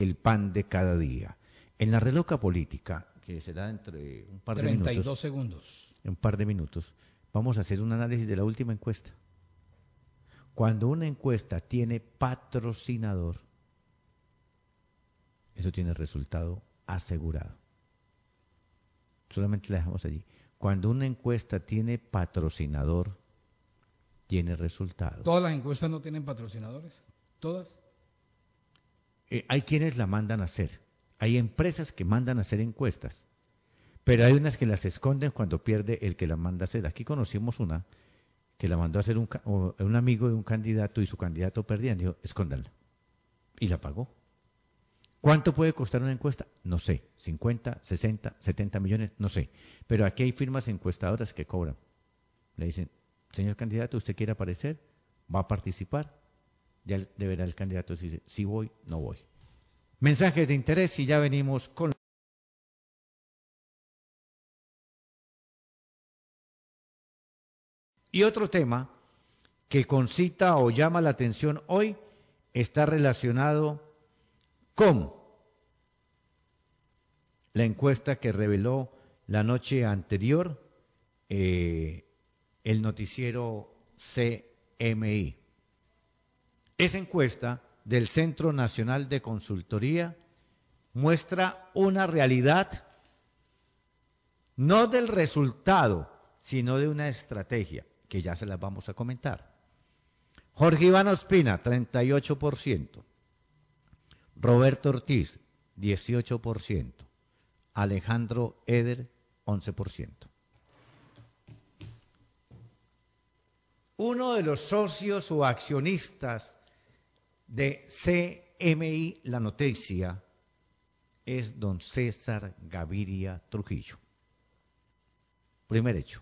el pan de cada día. En la reloca política, que será dentro de un par de 32 minutos, segundos. en un par de minutos, vamos a hacer un análisis de la última encuesta. Cuando una encuesta tiene patrocinador, eso tiene resultado asegurado. Solamente la dejamos allí. Cuando una encuesta tiene patrocinador, tiene resultado. ¿Todas las encuestas no tienen patrocinadores? ¿Todas? Hay quienes la mandan a hacer. Hay empresas que mandan a hacer encuestas, pero hay unas que las esconden cuando pierde el que la manda a hacer. Aquí conocimos una que la mandó a hacer un amigo de un candidato y su candidato perdía. Dijo, escóndanla. Y la pagó. ¿Cuánto puede costar una encuesta? No sé. 50, 60, 70 millones, no sé. Pero aquí hay firmas encuestadoras que cobran. Le dicen, señor candidato, ¿usted quiere aparecer? ¿Va a participar? Ya deberá el candidato decir, si voy, no voy. Mensajes de interés y ya venimos con... Y otro tema que concita o llama la atención hoy está relacionado con la encuesta que reveló la noche anterior el noticiero CMI. Esa encuesta del Centro Nacional de Consultoría muestra una realidad no del resultado, sino de una estrategia, que ya se las vamos a comentar. Jorge Iván Ospina, 38%. Roberto Ortiz, 18%. Alejandro Eder, 11%. Uno de los socios o accionistas de CMI La Noticia es don César Gaviria Trujillo. Primer hecho.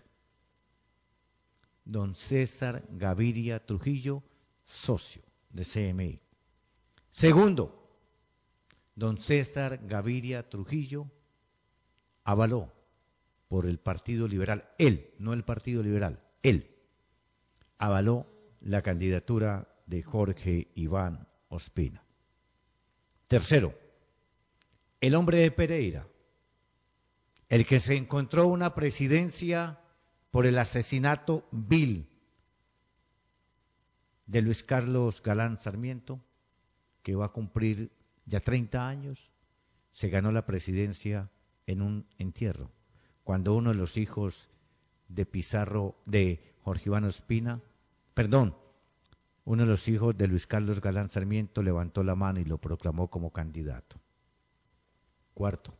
Don César Gaviria Trujillo, socio de CMI. Segundo, don César Gaviria Trujillo avaló por el Partido Liberal, él, no el Partido Liberal, él, avaló la candidatura de Jorge Iván Ospina. Tercero, el hombre de Pereira, el que se encontró una presidencia por el asesinato vil de Luis Carlos Galán Sarmiento, que va a cumplir ya 30 años, se ganó la presidencia en un entierro, cuando uno de los hijos de Pizarro, de Jorge Iván Ospina, uno de los hijos de Luis Carlos Galán Sarmiento levantó la mano y lo proclamó como candidato. Cuarto,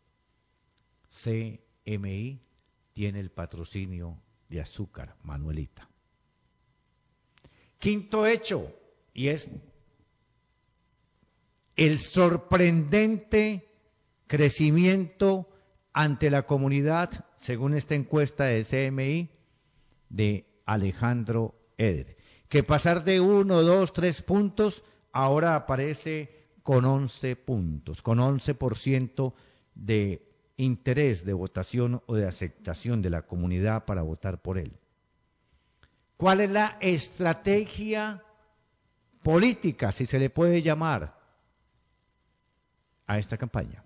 CMI tiene el patrocinio de azúcar, Manuelita. Quinto hecho, y es el sorprendente crecimiento ante la comunidad, según esta encuesta de CMI, de Alejandro Eder, que pasar de 1, 2, 3 puntos, ahora aparece con 11 puntos, con 11% de interés de votación o de aceptación de la comunidad para votar por él. ¿Cuál es la estrategia política, si se le puede llamar, a esta campaña?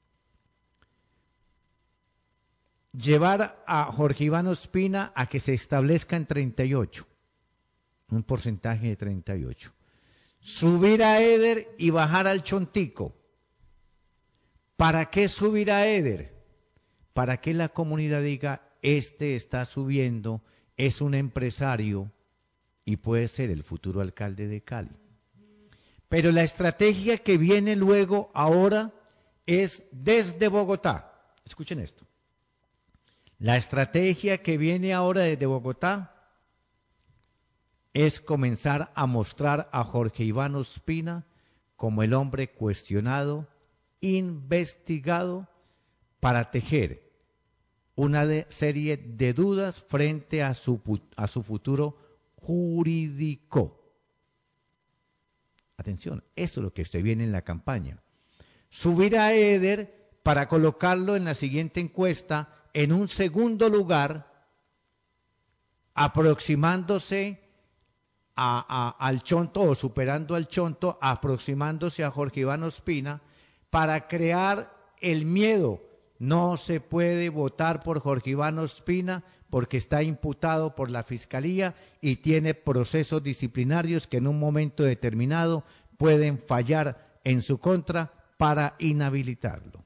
Llevar a Jorge Iván Ospina a que se establezca en 38, un porcentaje de 38. Subir a Eder y bajar al Chontico. ¿Para qué subir a Eder? Para que la comunidad diga, este está subiendo, es un empresario y puede ser el futuro alcalde de Cali. Pero la estrategia que viene luego ahora es desde Bogotá. Escuchen esto. La estrategia que viene ahora desde Bogotá es comenzar a mostrar a Jorge Iván Ospina como el hombre cuestionado, investigado, para tejer una serie de dudas frente a su futuro jurídico. Atención, eso es lo que se viene en la campaña. Subir a Eder para colocarlo en la siguiente encuesta en un segundo lugar, aproximándose al Chonto o superando al Chonto, aproximándose a Jorge Iván Ospina para crear el miedo. No se puede votar por Jorge Iván Ospina porque está imputado por la Fiscalía y tiene procesos disciplinarios que en un momento determinado pueden fallar en su contra para inhabilitarlo.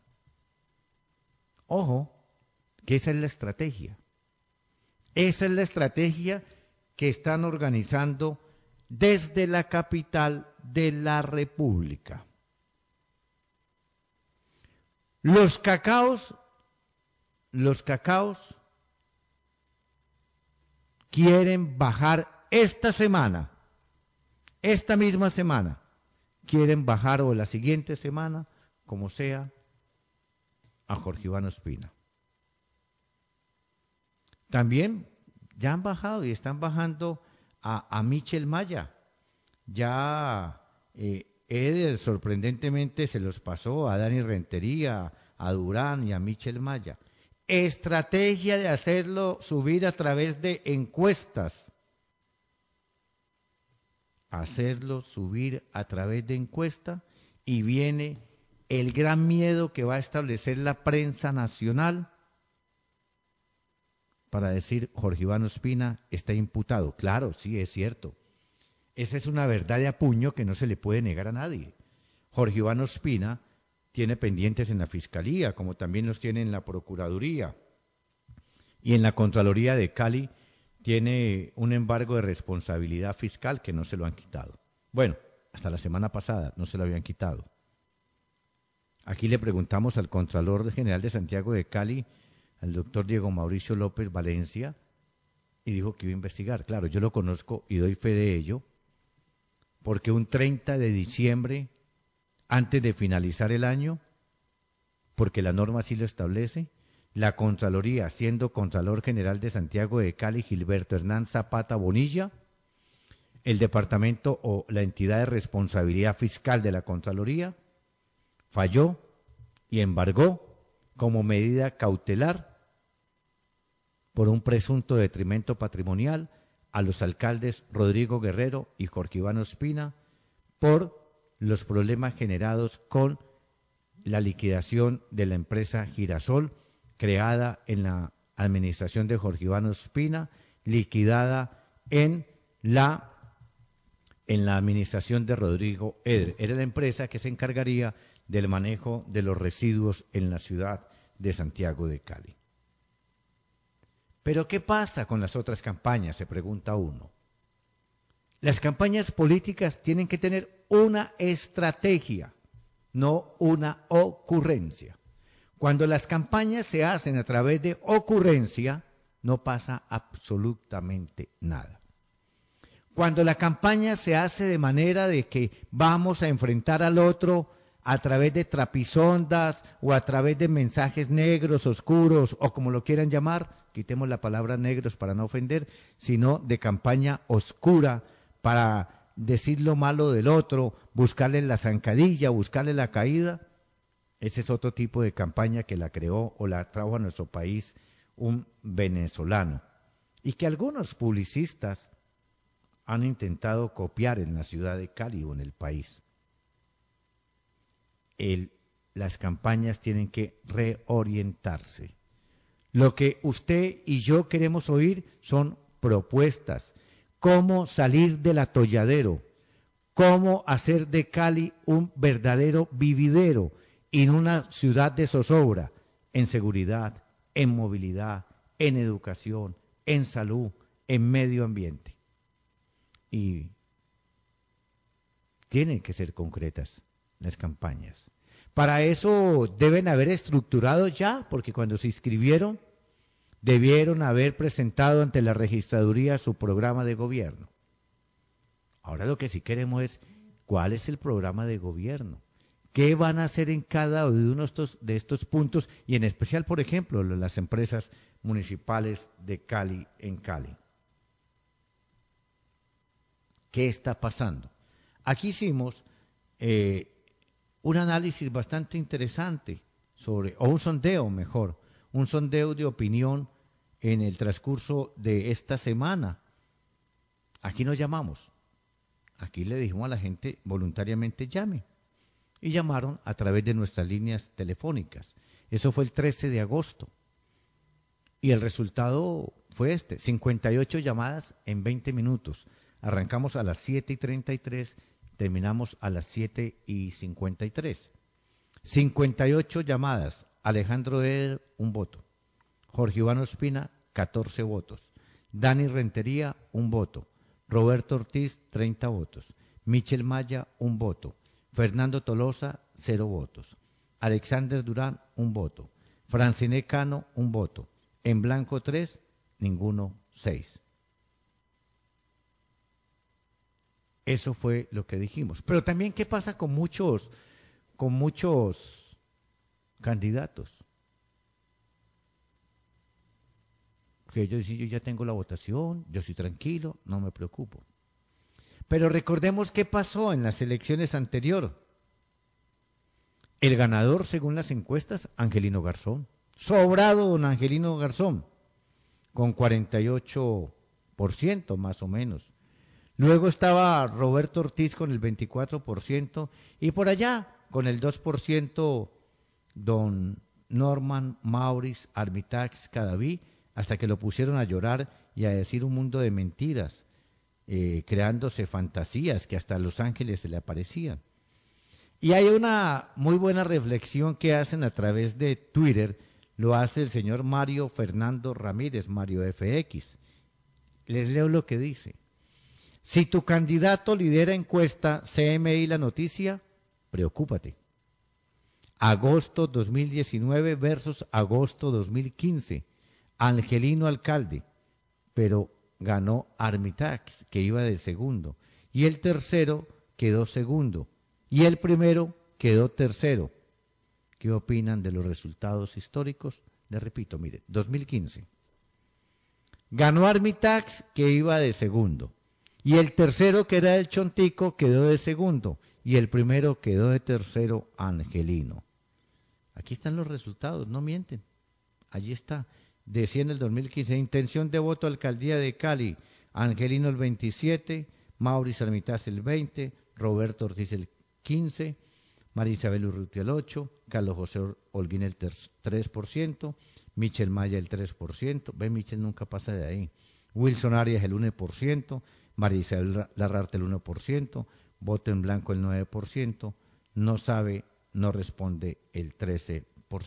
Ojo, que esa es la estrategia. Esa es la estrategia que están organizando desde la capital de la República. Los cacaos quieren bajar esta semana, esta misma semana, quieren bajar o la siguiente semana, como sea, a Jorge Iván Ospina. También ya han bajado y están bajando a Michel Maya. Ya Eder sorprendentemente se los pasó a Dani Rentería, a Durán y a Michel Maya. Estrategia de hacerlo subir a través de encuestas. Hacerlo subir a través de encuesta y viene el gran miedo que va a establecer la prensa nacional para decir Jorge Iván Ospina está imputado. Claro, sí, es cierto. Esa es una verdad de a puño que no se le puede negar a nadie. Jorge Iván Ospina tiene pendientes en la Fiscalía, como también los tiene en la Procuraduría. Y en la Contraloría de Cali tiene un embargo de responsabilidad fiscal que no se lo han quitado. Bueno, hasta la semana pasada no se lo habían quitado. Aquí le preguntamos al Contralor General de Santiago de Cali, al doctor Diego Mauricio López Valencia, y dijo que iba a investigar. Claro, yo lo conozco y doy fe de ello, porque un 30 de diciembre, antes de finalizar el año, porque la norma así lo establece, la Contraloría, siendo Contralor General de Santiago de Cali, Gilberto Hernán Zapata Bonilla, el departamento o la entidad de responsabilidad fiscal de la Contraloría, falló y embargó como medida cautelar por un presunto detrimento patrimonial a los alcaldes Rodrigo Guerrero y Jorge Iván Ospina por los problemas generados con la liquidación de la empresa Girasol, creada en la administración de Jorge Iván Ospina, liquidada en la administración de Rodrigo Eder. Era la empresa que se encargaría del manejo de los residuos en la ciudad de Santiago de Cali. Pero ¿qué pasa con las otras campañas?, se pregunta uno. Las campañas políticas tienen que tener una estrategia, no una ocurrencia. Cuando las campañas se hacen a través de ocurrencia, no pasa absolutamente nada. Cuando la campaña se hace de manera de que vamos a enfrentar al otro a través de trapisondas o a través de mensajes negros, oscuros o como lo quieran llamar, quitemos la palabra negros para no ofender, sino de campaña oscura para decir lo malo del otro, buscarle la zancadilla, buscarle la caída. Ese es otro tipo de campaña que la creó o la trajo a nuestro país un venezolano y que algunos publicistas han intentado copiar en la ciudad de Cali o en el país. Las campañas tienen que reorientarse. Lo que usted y yo queremos oír son propuestas. Cómo salir del atolladero, cómo hacer de Cali un verdadero vividero y no una ciudad de zozobra en seguridad, en movilidad, en educación, en salud, en medio ambiente. Y tienen que ser concretas las campañas. Para eso deben haber estructurado ya, porque cuando se inscribieron debieron haber presentado ante la registraduría su programa de gobierno. Ahora lo que sí queremos es cuál es el programa de gobierno, qué van a hacer en cada uno de estos puntos y en especial, por ejemplo, las empresas municipales de Cali en Cali. ¿Qué está pasando? Aquí hicimos un análisis bastante interesante o un sondeo mejor, un sondeo de opinión en el transcurso de esta semana. Aquí nos llamamos aquí le dijimos a la gente voluntariamente llame. Y llamaron a través de nuestras líneas telefónicas. Eso fue el 13 de agosto. Y el resultado fue este, 58 llamadas en 20 minutos. Arrancamos a las 7:33, terminamos a las 7:53. 58 llamadas. Alejandro Eder, un voto. Jorge Iván Ospina, 14 votos. Dani Rentería, un voto. Roberto Ortiz, 30 votos. Michel Maya, un voto. Fernando Tolosa, 0 votos. Alexander Durán, un voto. Franciné Cano, un voto. En blanco 3, ninguno 6. Eso fue lo que dijimos. Pero también, ¿qué pasa con muchos candidatos? Que ellos dicen, yo ya tengo la votación, yo estoy tranquilo, no me preocupo. Pero recordemos qué pasó en las elecciones anteriores. El ganador, según las encuestas, Angelino Garzón. Sobrado don Angelino Garzón, con 48% más o menos. Luego estaba Roberto Ortiz con el 24% y por allá con el 2% don Norman Maurice Armitax Cadaví, hasta que lo pusieron a llorar y a decir un mundo de mentiras, creándose fantasías que hasta a Los Ángeles se le aparecían. Y hay una muy buena reflexión que hacen a través de Twitter, lo hace el señor Mario Fernando Ramírez, Mario FX. Les leo lo que dice. Si tu candidato lidera encuesta CMI La Noticia, preocúpate. Agosto 2019 versus agosto 2015. Angelino alcalde, pero ganó Armitax, que iba de segundo. Y el tercero quedó segundo. Y el primero quedó tercero. ¿Qué opinan de los resultados históricos? Les repito, mire, 2015. Ganó Armitax, que iba de segundo. Y el tercero, que era el Chontico, quedó de segundo. Y el primero quedó de tercero, Angelino. Aquí están los resultados, no mienten. Allí está. Decía en el 2015, intención de voto alcaldía de Cali. Angelino el 27, Mauricio Armitax el 20, Roberto Ortiz el 15, María Isabel Urrutia el 8, Carlos José Holguín el 3%, Michel Maya el 3%, ve, Michel nunca pasa de ahí, Wilson Arias el 1%, María Isabel Larrarte el 1%, voto en blanco el 9%, no sabe, no responde el 13%.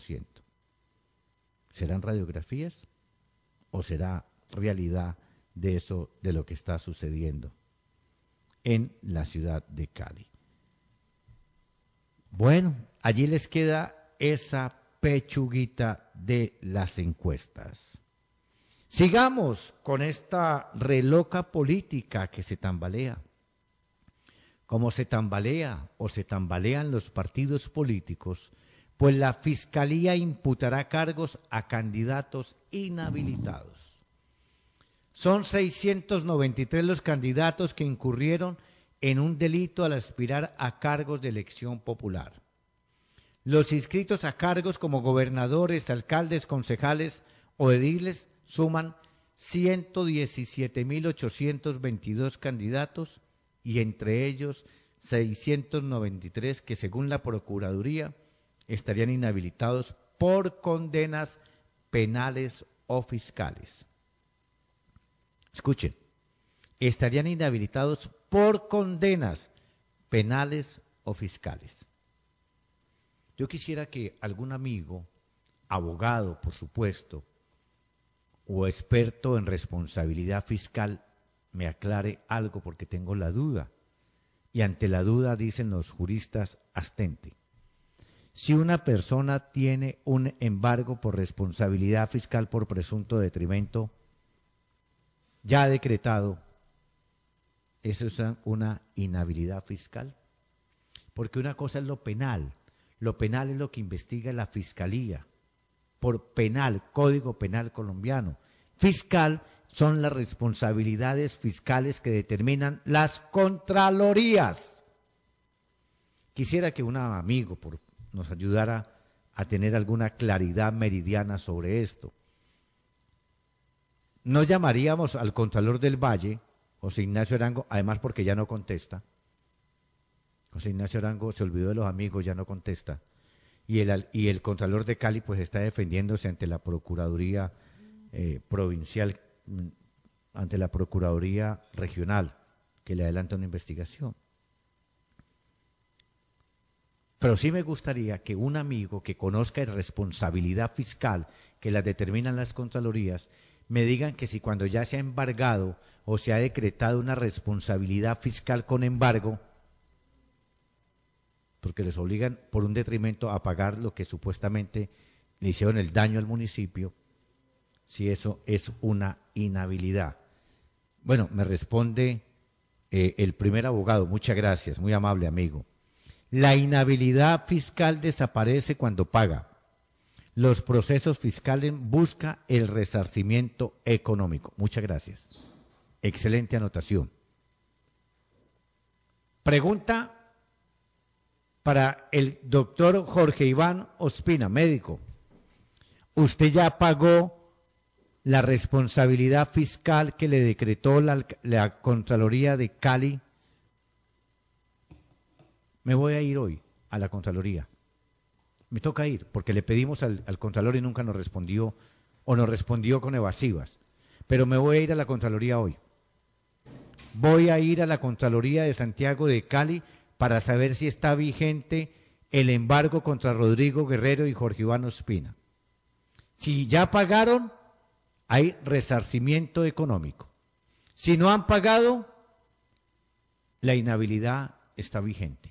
¿Serán radiografías o será realidad de eso, de lo que está sucediendo en la ciudad de Cali? Bueno, allí les queda esa pechuguita de las encuestas. Sigamos con esta reloca política que se tambalea. Como se tambalea o se tambalean los partidos políticos, pues la Fiscalía imputará cargos a candidatos inhabilitados. Son 693 los candidatos que incurrieron en un delito al aspirar a cargos de elección popular. Los inscritos a cargos como gobernadores, alcaldes, concejales o ediles suman 117.822 candidatos y entre ellos 693 que según la Procuraduría estarían inhabilitados por condenas penales o fiscales. Escuchen, estarían inhabilitados por condenas penales o fiscales. Yo quisiera que algún amigo, abogado por supuesto, o experto en responsabilidad fiscal, me aclare algo porque tengo la duda. Y ante la duda dicen los juristas abstente. Si una persona tiene un embargo por responsabilidad fiscal por presunto detrimento ya decretado, ¿eso es una inhabilidad fiscal? Porque una cosa es lo penal es lo que investiga la Fiscalía, por penal, Código Penal colombiano. Fiscal son las responsabilidades fiscales que determinan las contralorías. Quisiera que un amigo nos ayudara a tener alguna claridad meridiana sobre esto. No llamaríamos al Contralor del Valle José Ignacio Arango, además porque ya no contesta. José Ignacio Arango se olvidó de los amigos, ya no contesta. Y el Contralor de Cali pues está defendiéndose ante la Procuraduría Provincial, ante la Procuraduría Regional, que le adelanta una investigación. Pero sí me gustaría que un amigo que conozca de responsabilidad fiscal, que la determinan las Contralorías, me digan que si cuando ya se ha embargado o se ha decretado una responsabilidad fiscal con embargo, porque les obligan por un detrimento a pagar lo que supuestamente le hicieron el daño al municipio, si eso es una inhabilidad. Bueno, me responde el primer abogado, muchas gracias, muy amable amigo. La inhabilidad fiscal desaparece cuando paga. Los procesos fiscales buscan el resarcimiento económico. Muchas gracias. Excelente anotación. Pregunta para el doctor Jorge Iván Ospina, médico. ¿Usted ya pagó la responsabilidad fiscal que le decretó la Contraloría de Cali? Me voy a ir hoy a la Contraloría. Me toca ir, porque le pedimos al Contralor y nunca nos respondió, o nos respondió con evasivas. Pero me voy a ir a la Contraloría hoy. Voy a ir a la Contraloría de Santiago de Cali para saber si está vigente el embargo contra Rodrigo Guerrero y Jorge Iván Ospina. Si ya pagaron, hay resarcimiento económico. Si no han pagado, la inhabilidad está vigente.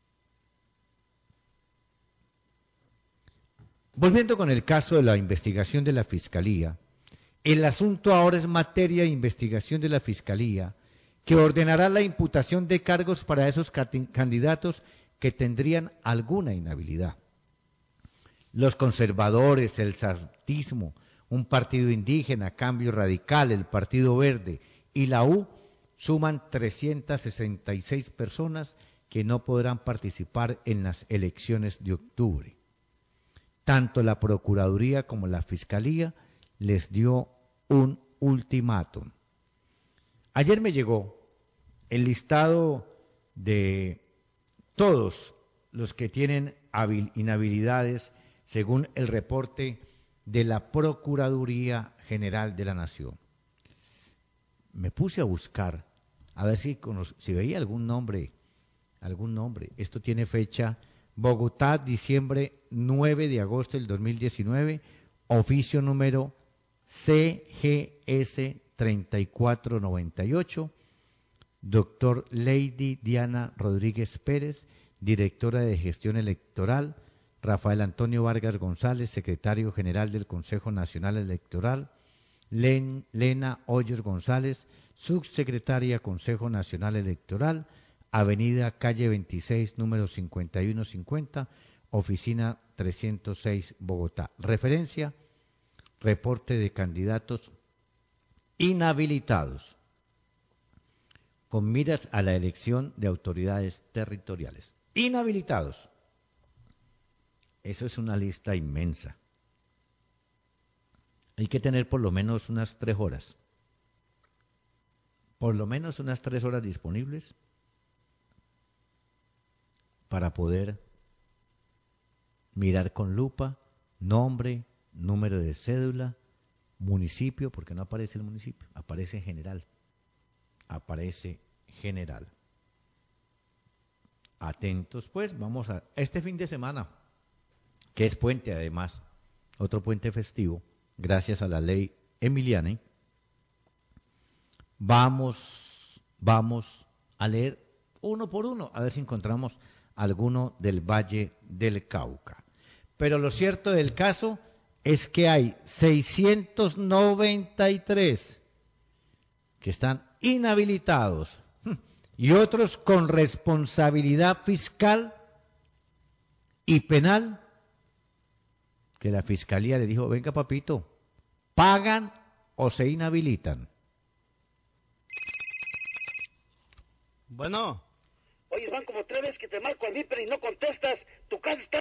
Volviendo con el caso de la investigación de la Fiscalía, el asunto ahora es materia de investigación de la Fiscalía, que ordenará la imputación de cargos para esos candidatos que tendrían alguna inhabilidad. Los conservadores, el sartismo, un partido indígena, Cambio Radical, el Partido Verde y la U suman 366 personas que no podrán participar en las elecciones de octubre. Tanto la Procuraduría como la Fiscalía les dio un ultimátum. Ayer me llegó el listado de todos los que tienen inhabilidades según el reporte de la Procuraduría General de la Nación. Me puse a buscar a ver si veía algún nombre. Esto tiene fecha Bogotá, diciembre 9 de agosto del 2019, oficio número CGS 3498, doctor Lady Diana Rodríguez Pérez, directora de gestión electoral, Rafael Antonio Vargas González, secretario general del Consejo Nacional Electoral, Lena Hoyos González, subsecretaria Consejo Nacional Electoral, Avenida Calle 26, número 5150, oficina 306, Bogotá. Referencia, reporte de candidatos inhabilitados con miras a la elección de autoridades territoriales. Inhabilitados. Eso es una lista inmensa. Hay que tener por lo menos unas 3 horas. Por lo menos unas 3 horas disponibles para poder mirar con lupa nombre, número de cédula, municipio, porque no aparece el municipio, aparece general. Aparece general. Atentos pues, vamos a este fin de semana, que es puente además, otro puente festivo, gracias a la ley Emiliani, vamos a leer uno por uno, a ver si encontramos alguno del Valle del Cauca. Pero lo cierto del caso es que hay 693 que están inhabilitados y otros con responsabilidad fiscal y penal, que la fiscalía le dijo, venga papito, pagan o se inhabilitan. Bueno. Oye, van como 3 veces que te marco al Viper y no contestas. Tu casa está